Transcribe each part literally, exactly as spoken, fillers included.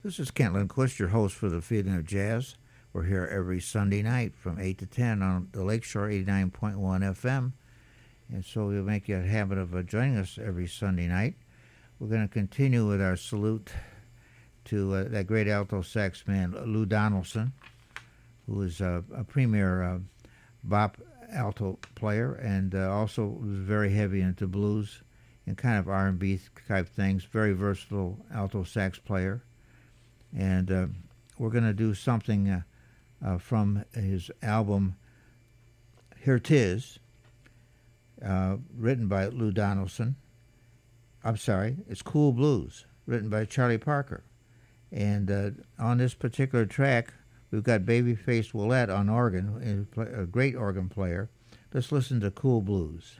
This is Kent Lindquist, your host for The Feeling of Jazz. We're here every Sunday night from eight to ten on the Lakeshore eighty-nine point one F M. And so we'll make you a habit of uh, joining us every Sunday night. We're going to continue with our salute to uh, that great alto sax man, Lou Donaldson, who is uh, a premier uh, bop alto player and uh, also was very heavy into blues and kind of R and B type things. Very versatile alto sax player. And uh, we're going to do something uh, uh, from his album Here 'Tis, uh, written by Lou Donaldson. I'm sorry, it's Cool Blues, written by Charlie Parker. And uh, on this particular track, we've got Babyface Willette on organ, a great organ player. Let's listen to Cool Blues.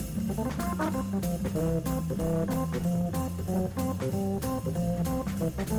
Thank you.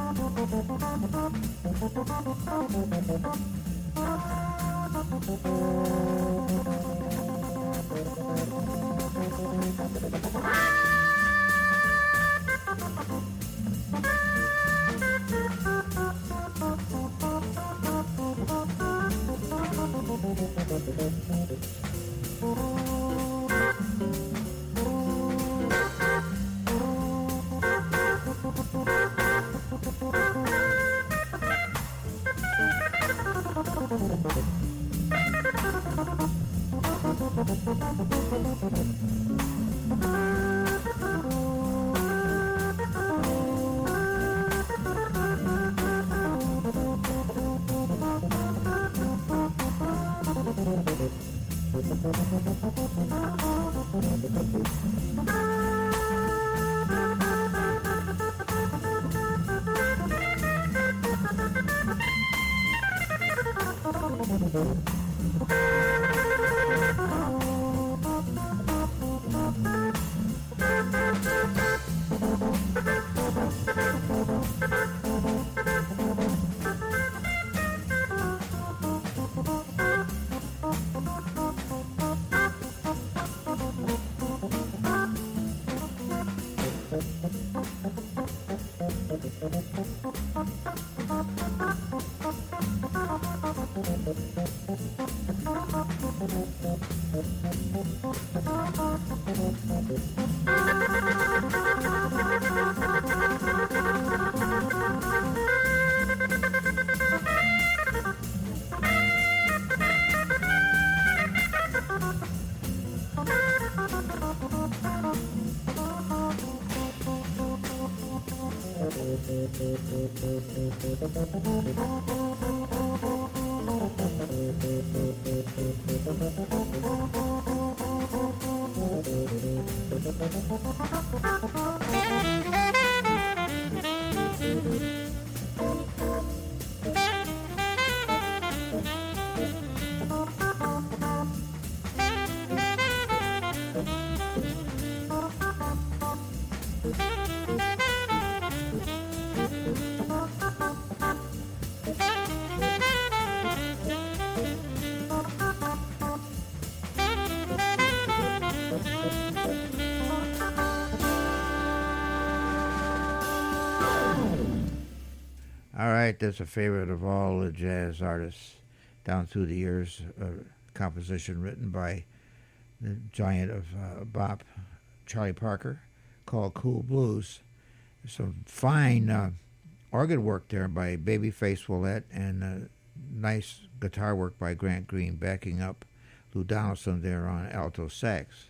All right, that's a favorite of all the jazz artists down through the years. A composition written by the giant of uh, bop, Charlie Parker, called Cool Blues. Some fine uh, organ work there by Babyface Willette, and uh, nice guitar work by Grant Green backing up Lou Donaldson there on alto sax.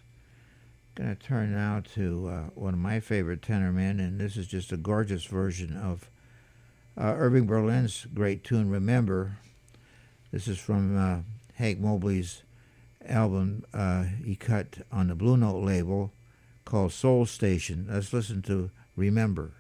Going to turn now to uh, one of my favorite tenor men, and this is just a gorgeous version of Uh, Irving Berlin's great tune, Remember. This is from uh, Hank Mobley's album uh, he cut on the Blue Note label called Soul Station. Let's listen to Remember.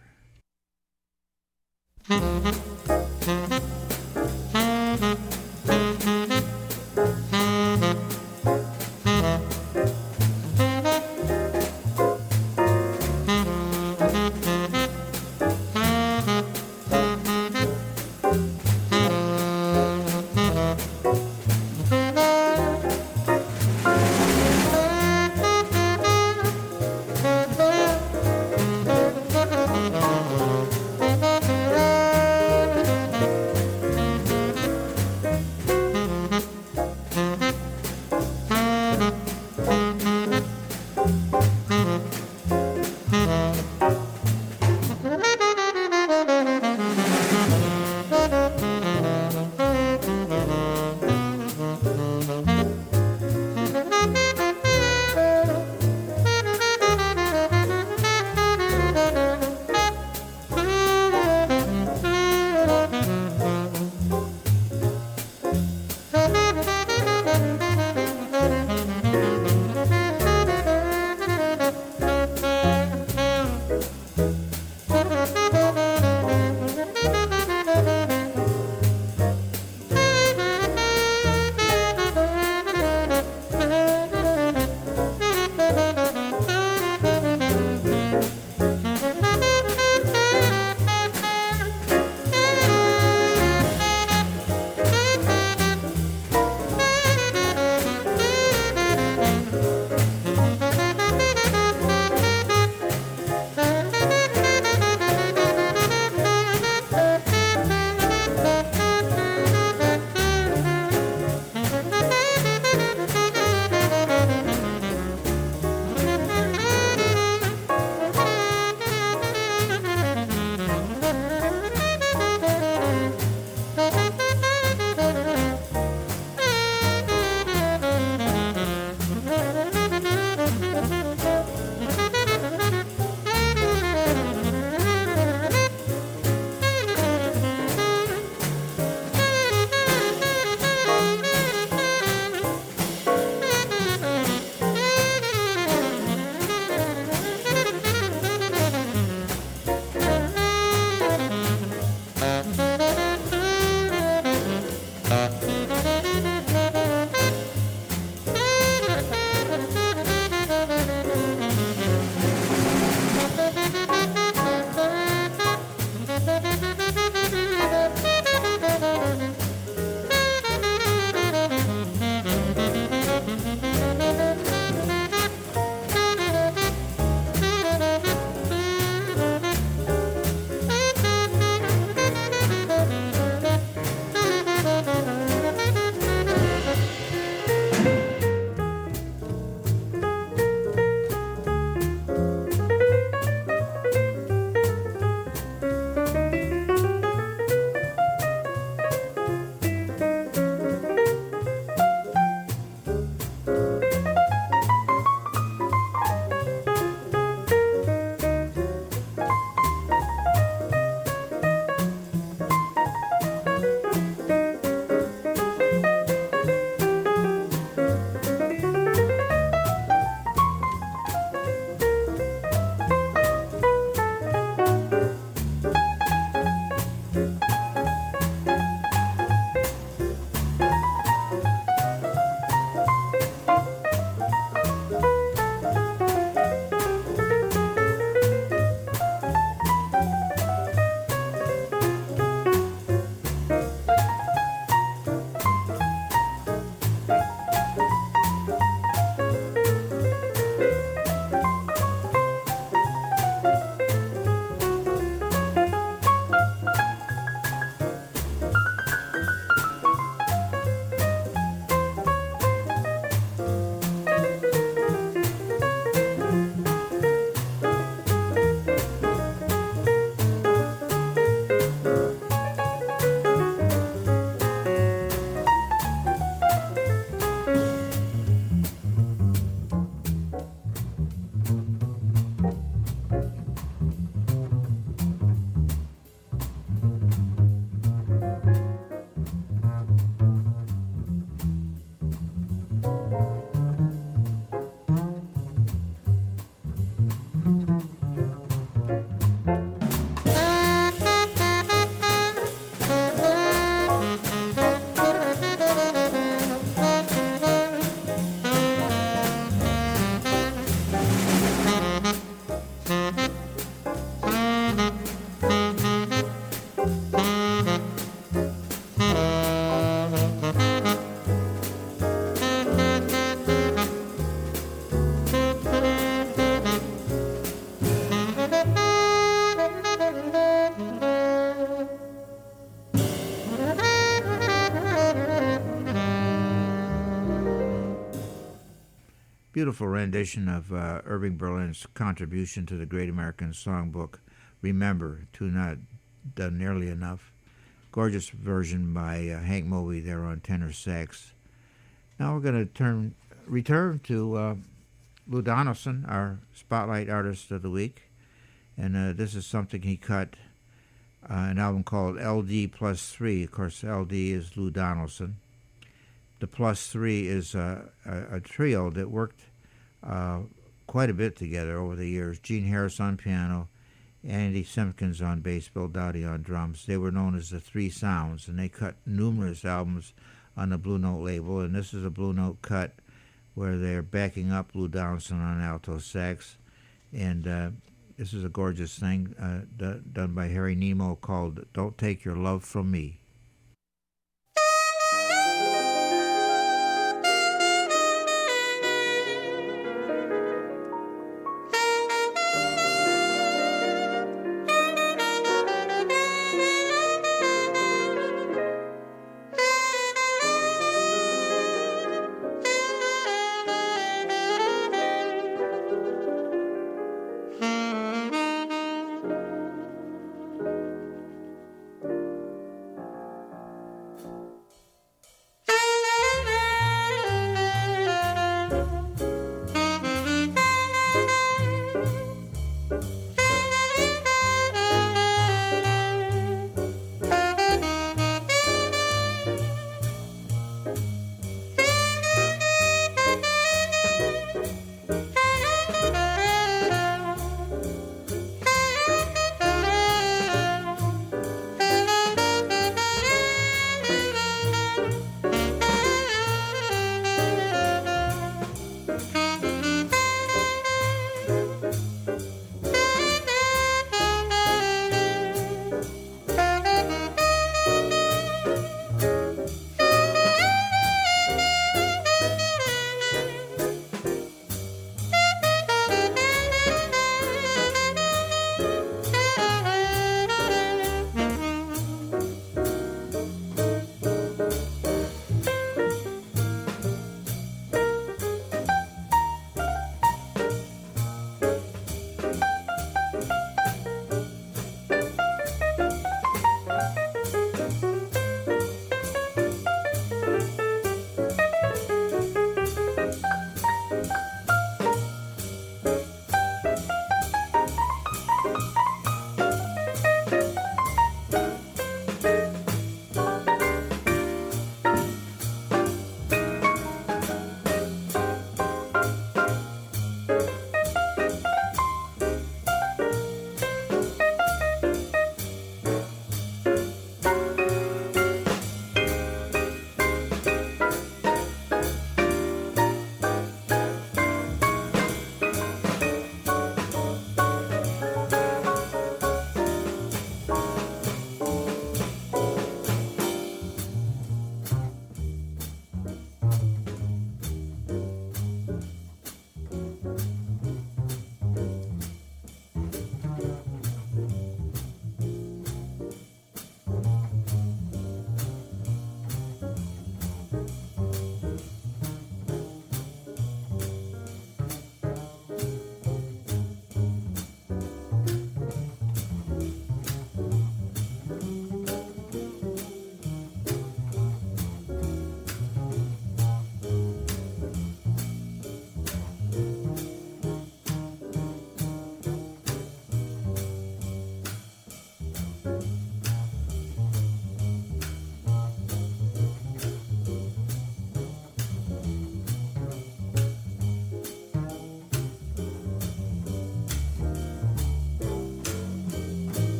beautiful rendition of uh, Irving Berlin's contribution to the Great American Songbook, Remember, tune not done nearly enough. Gorgeous version by uh, Hank Mobley there on tenor sax. Now we're going to turn return to uh, Lou Donaldson, our Spotlight Artist of the Week. And uh, this is something he cut, uh, an album called L D Plus Three. Of course, L D is Lou Donaldson. The Plus Three is uh, a, a trio that worked uh, quite a bit together over the years. Gene Harris on piano, Andy Simpkins on bass, Bill Dowdy on drums. They were known as the Three Sounds, and they cut numerous albums on the Blue Note label. And this is a Blue Note cut where they're backing up Lou Donaldson on alto sax. And uh, this is a gorgeous thing uh, d- done by Harry Nemo called Don't Take Your Love From Me.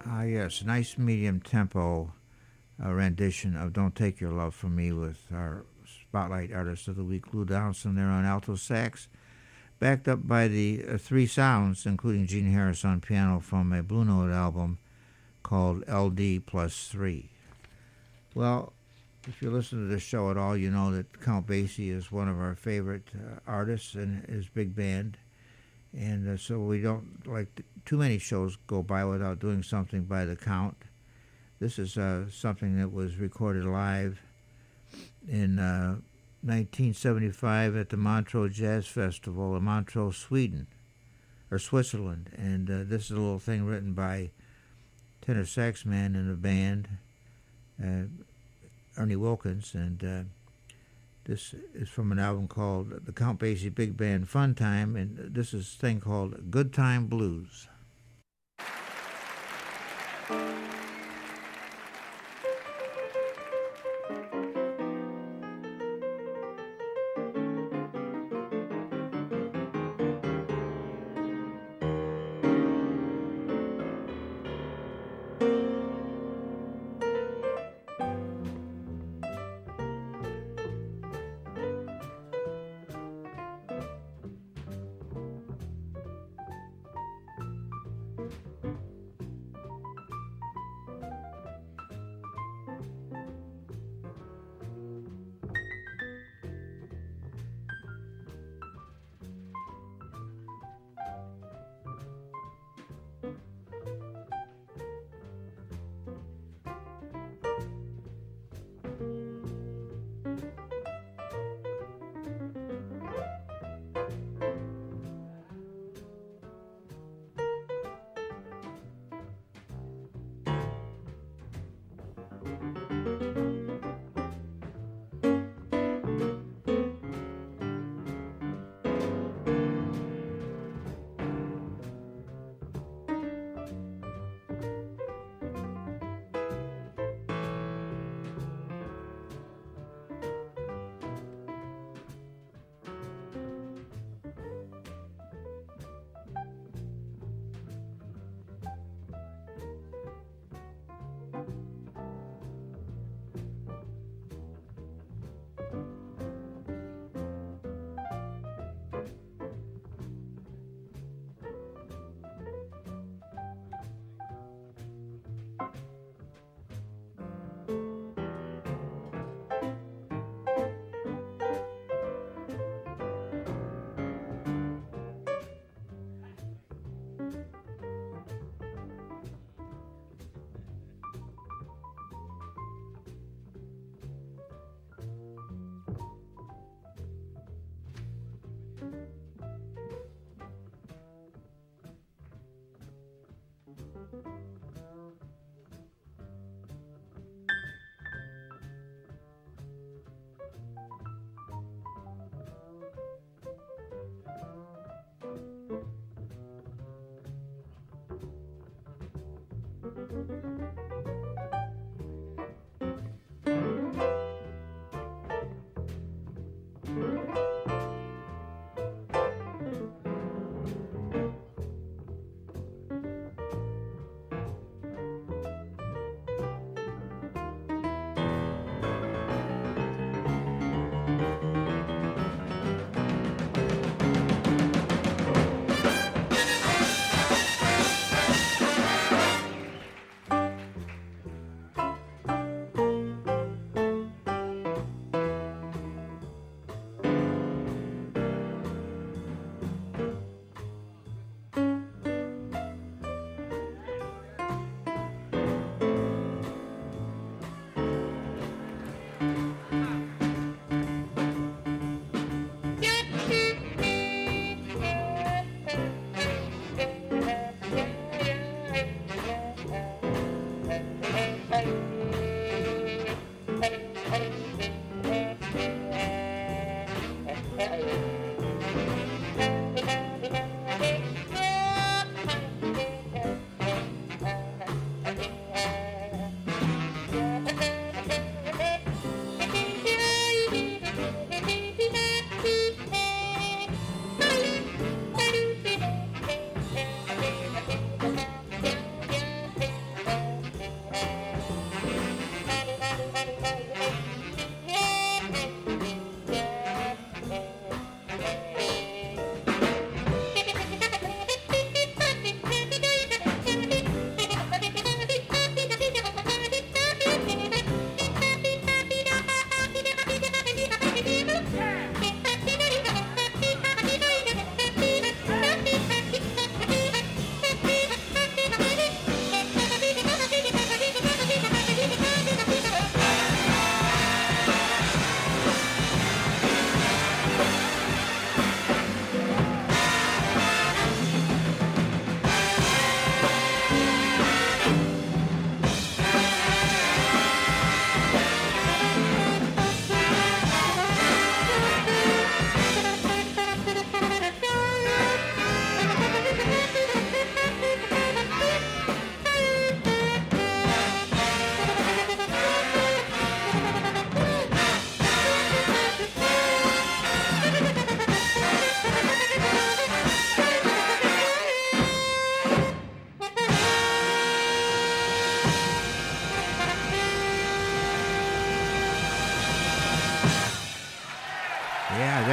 Ah, yes, nice medium tempo uh, rendition of Don't Take Your Love From Me with our Spotlight Artist of the Week, Lou Donaldson, there on alto sax, backed up by the uh, three sounds, including Gene Harris on piano from a Blue Note album called L D Plus Three. Well, if you listen to this show at all, you know that Count Basie is one of our favorite uh, artists and his big band. And uh, so we don't like to, too many shows go by without doing something by the Count. This is uh, something that was recorded live in uh, nineteen seventy-five at the Montreux Jazz Festival in Montreux, Sweden, or Switzerland. And uh, this is a little thing written by tenor sax man in the band, uh, Ernie Wilkins, and uh, this is from an album called The Count Basie Big Band Fun Time, and this is a thing called Good Time Blues.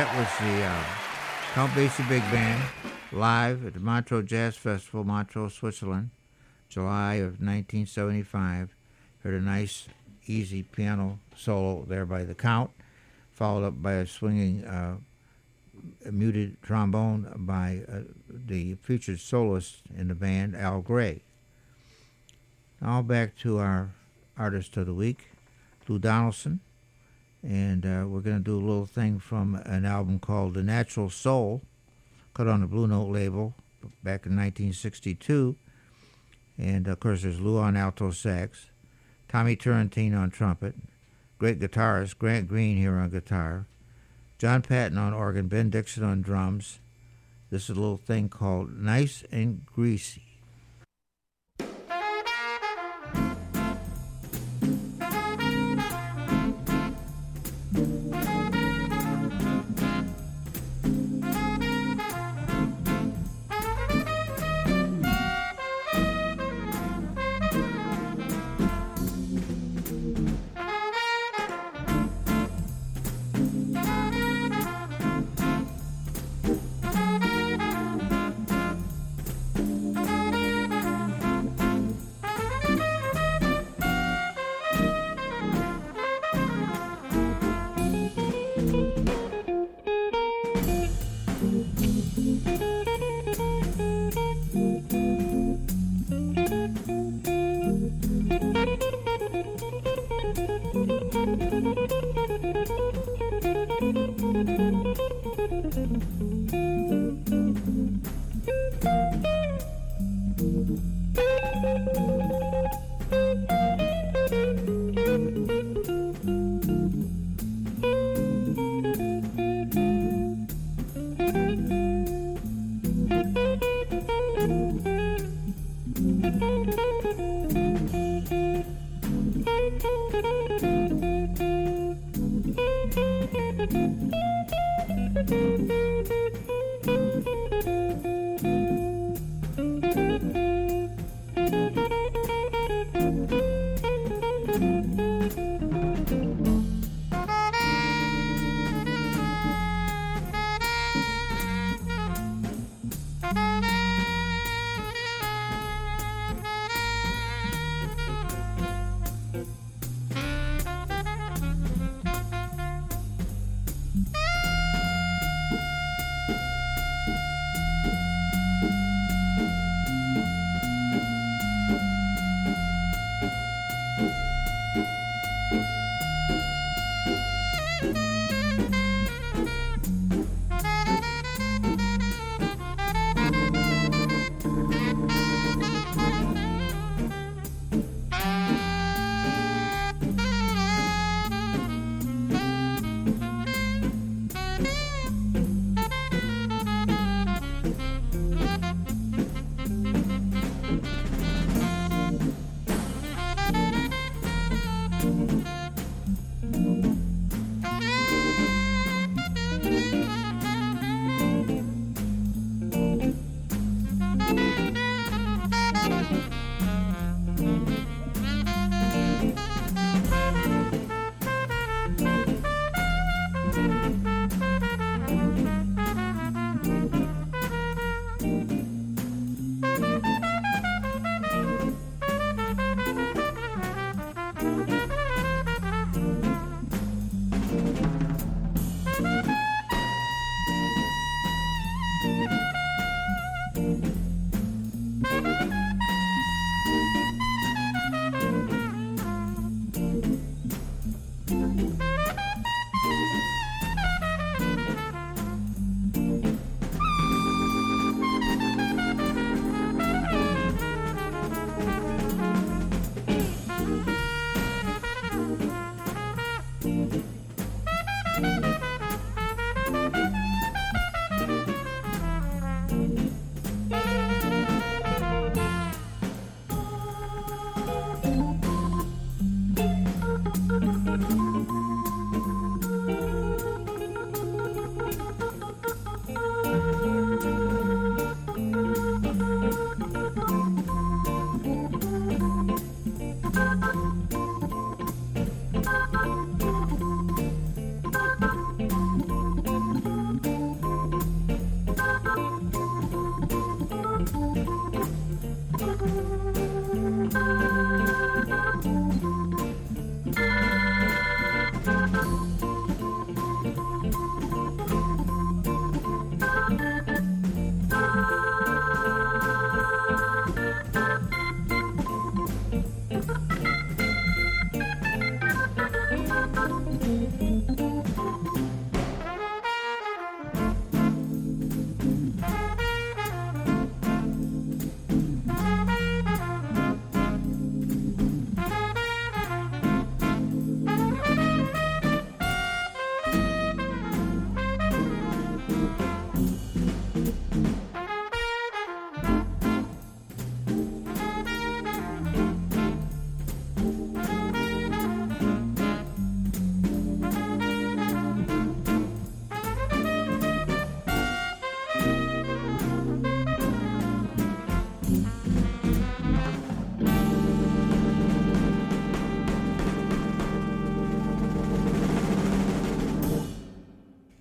that was the uh, Count Basie Big Band live at the Montreux Jazz Festival, Montreux, Switzerland, July of nineteen seventy-five. Heard a nice, easy piano solo there by the Count, followed up by a swinging uh, muted trombone by uh, the featured soloist in the band, Al Gray. Now back to our artist of the week, Lou Donaldson. And uh, we're going to do a little thing from an album called The Natural Soul, cut on the Blue Note label back in nineteen sixty-two. And, of course, there's Lou on alto sax, Tommy Turrentine on trumpet, great guitarist Grant Green here on guitar, John Patton on organ, Ben Dixon on drums. This is a little thing called Nice and Greasy.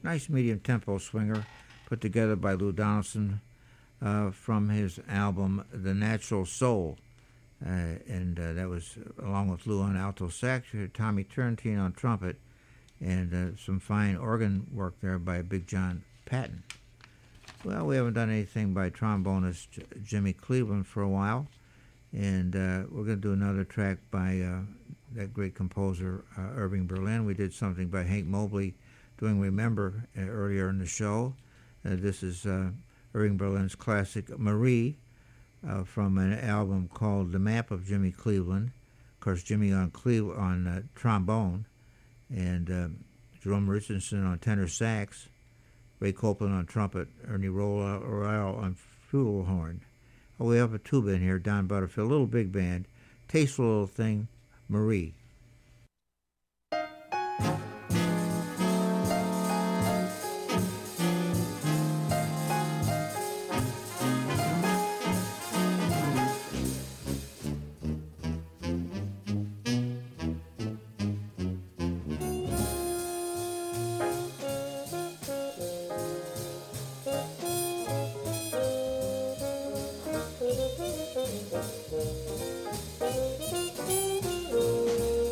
nice medium tempo swinger put together by Lou Donaldson uh, from his album The Natural Soul. Uh, and uh, that was along with Lou on alto sax, Tommy Turrentine on trumpet, and uh, some fine organ work there by Big John Patton. Well, we haven't done anything by trombonist J- Jimmy Cleveland for a while, and uh, we're going to do another track by uh, that great composer uh, Irving Berlin. We did something by Hank Mobley doing Remember uh, earlier in the show. Uh, this is uh, Irving Berlin's classic Marie uh, from an album called The Map of Jimmy Cleveland. Of course, Jimmy on Cleve- on uh, trombone, and uh, Jerome Richardson on tenor sax, Ray Copeland on trumpet, Ernie Royale on flugelhorn. Oh, we have a tuba in here, Don Butterfield, a little big band, tasteful little thing, Marie. Thank you.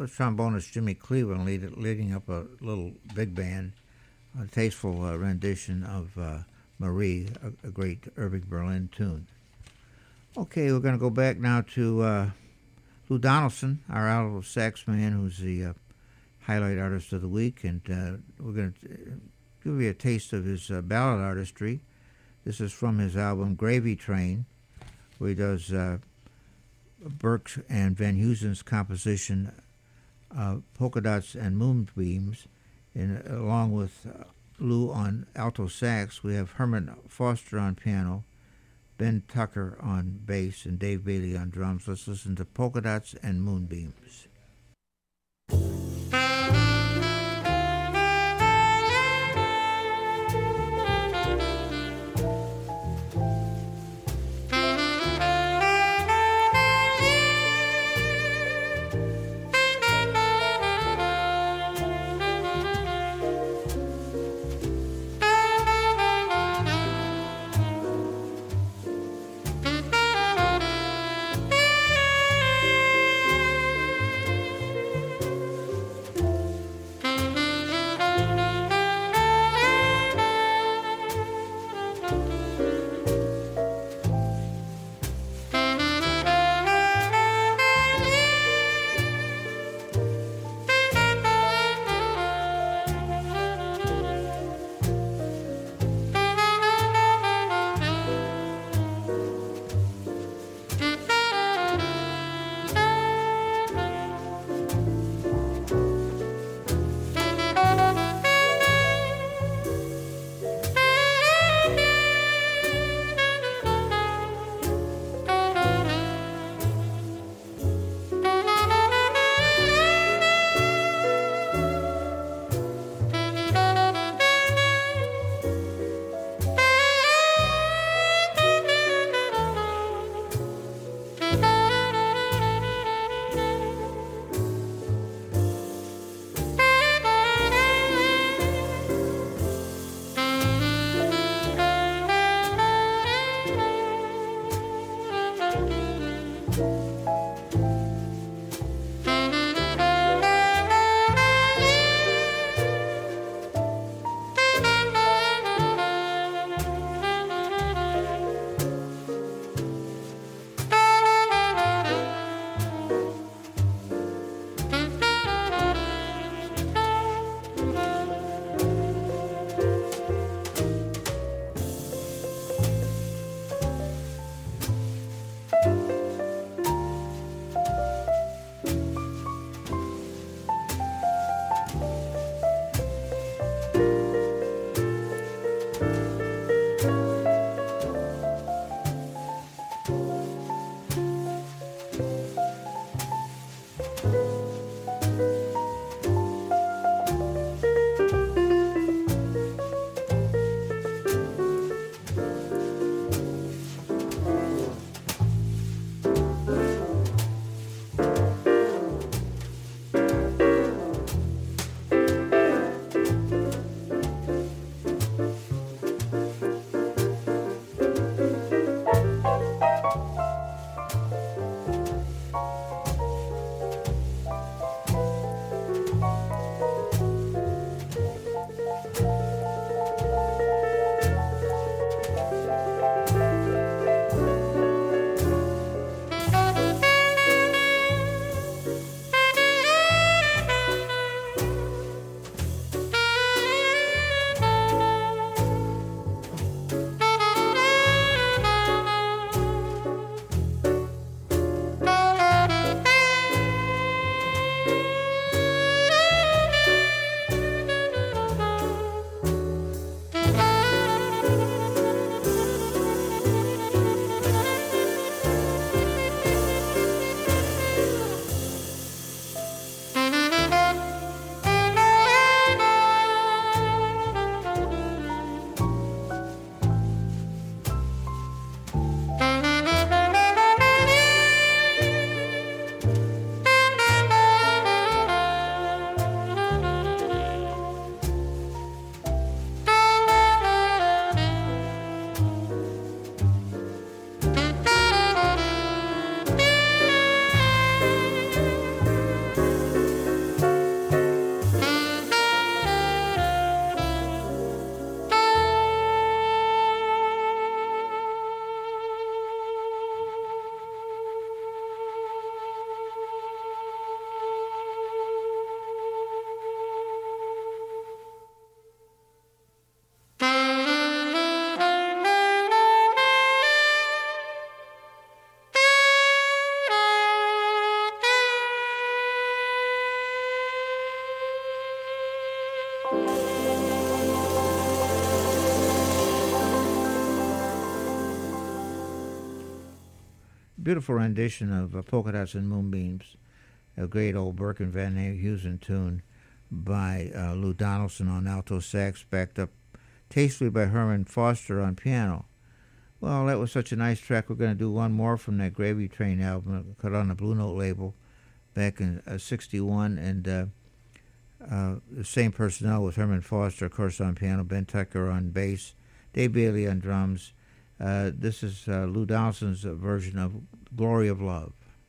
trombonist Jimmy Cleveland lead, leading up a little big band, a tasteful uh, rendition of uh, Marie, a, a great Irving Berlin tune. Okay, we're going to go back now to uh, Lou Donaldson, our alto sax man, who's the uh, highlight artist of the week, and uh, we're going to give you a taste of his uh, ballad artistry. This is from his album Gravy Train, where he does uh, Burke's and Van Heusen's composition uh, Polka Dots and Moonbeams, and along with uh, Lou on alto sax, we have Herman Foster on piano, Ben Tucker on bass, and Dave Bailey on drums. Let's listen to Polka Dots and Moonbeams. beautiful rendition of uh, Polka Dots and Moonbeams, a great old Birkin Van Heusen tune by uh, Lou Donaldson on alto sax, backed up tastefully by Herman Foster on piano. Well, that was such a nice track. We're going to do one more from that Gravy Train album, cut on the Blue Note label back in uh, sixty-one, and uh, uh, the same personnel with Herman Foster, of course, on piano, Ben Tucker on bass, Dave Bailey on drums. Uh, this is uh, Lou Donaldson's uh, version of Glory of Love.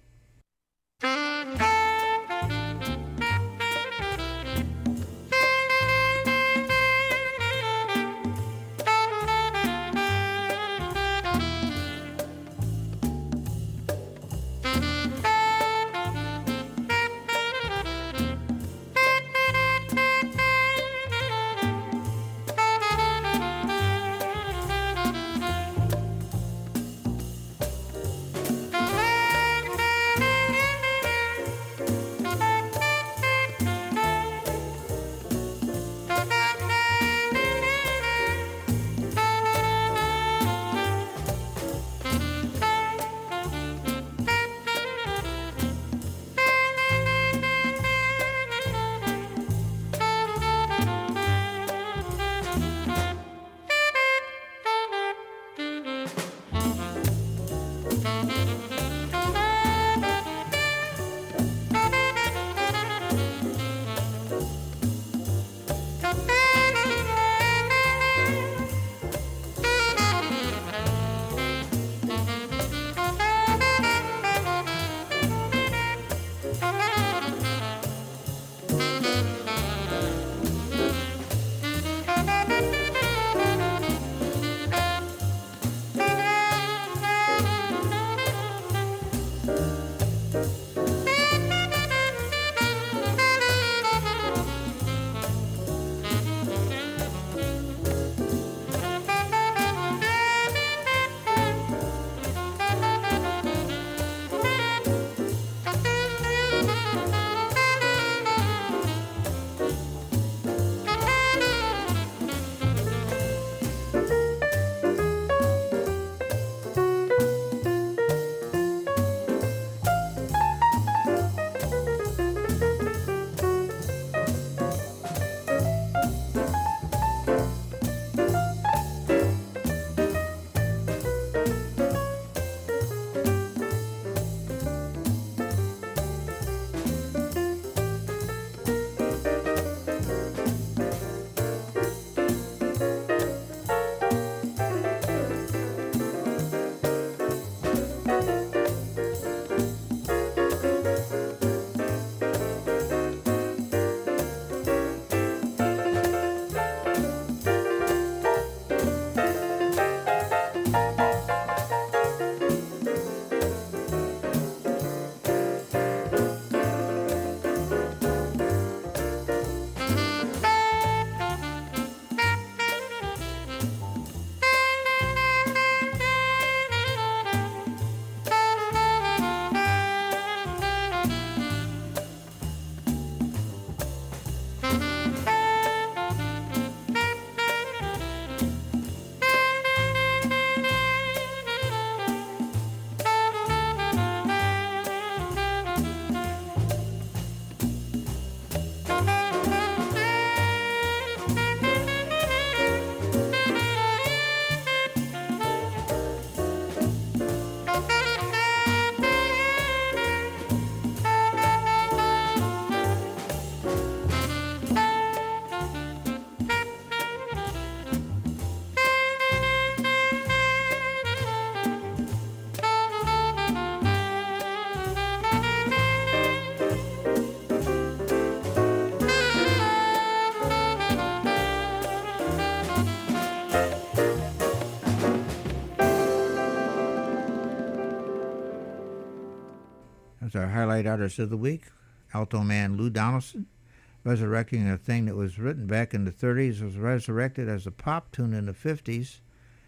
Our highlight artist of the week, alto man Lou Donaldson, resurrecting a thing that was written back in the thirties, was resurrected as a pop tune in the fifties,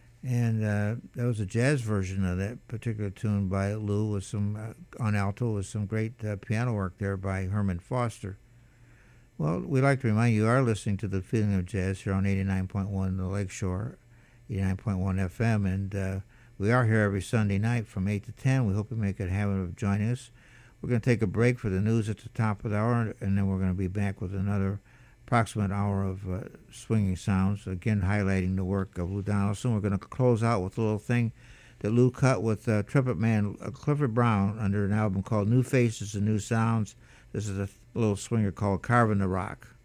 and uh, that was a jazz version of that particular tune by Lou with some uh, on alto with some great uh, piano work there by Herman Foster. Well, we'd like to remind you, you are listening to The Feeling of Jazz here on eighty-nine point one The Lakeshore, eighty-nine point one F M, and uh, We are here every Sunday night from eight to ten. We hope you make a habit of joining us. We're going to take a break for the news at the top of the hour, and then we're going to be back with another approximate hour of uh, swinging sounds, again highlighting the work of Lou Donaldson. We're going to close out with a little thing that Lou cut with uh, trumpet man uh, Clifford Brown under an album called New Faces and New Sounds. This is a little swinger called Carving the Rock.